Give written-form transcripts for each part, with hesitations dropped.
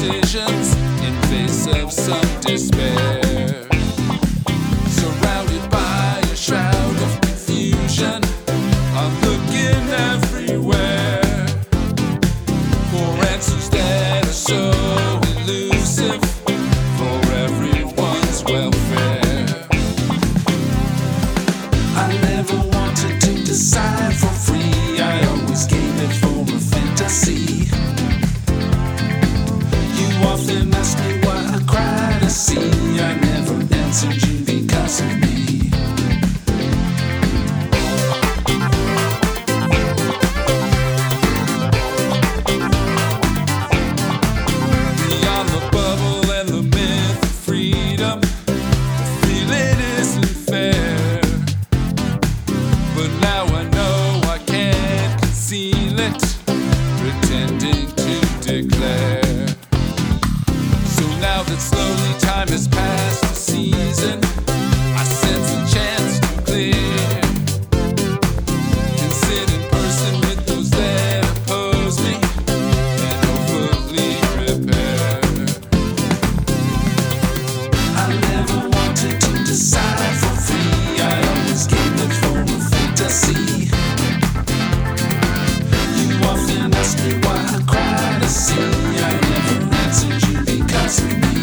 decisions in face of some despair. Surrounded by a shroud of confusion, I'm looking everywhere for answers that are so elusive for everyone's welfare. I never wanted to decide for free, I always gave it for a fantasy. You often ask me why I cry to see, I never answered you because of me. Beyond the bubble and the myth of freedom, the feeling isn't fair. But now I know I can't conceal it, pretending to declare. So now that slowly time has passed the season, I sense a chance to clear. Can sit in person with those that oppose me and hopefully prepare. I never wanted to decide for free, I always gave it for a fantasy. You often ask me why I cry to see, I never answered you because of me.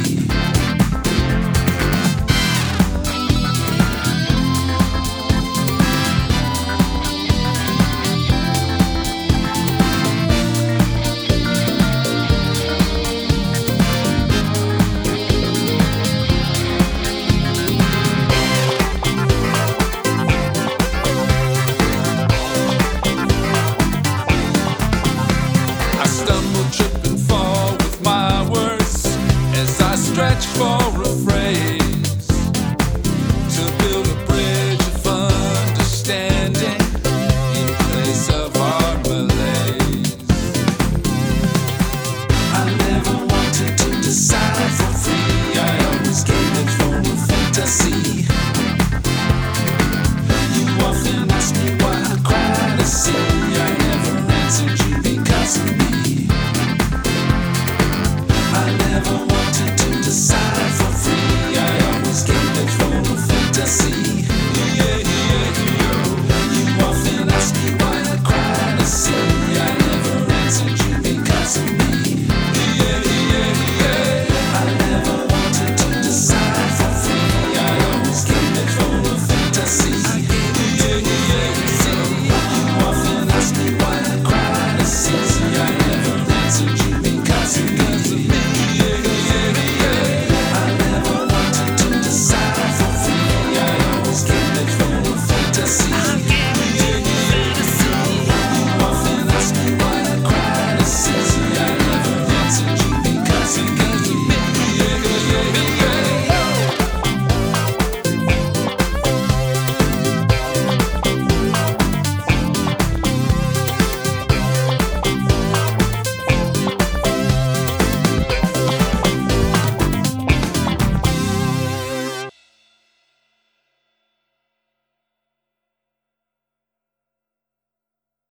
I stumble, trip and fall with my words as I stretch for a phrase.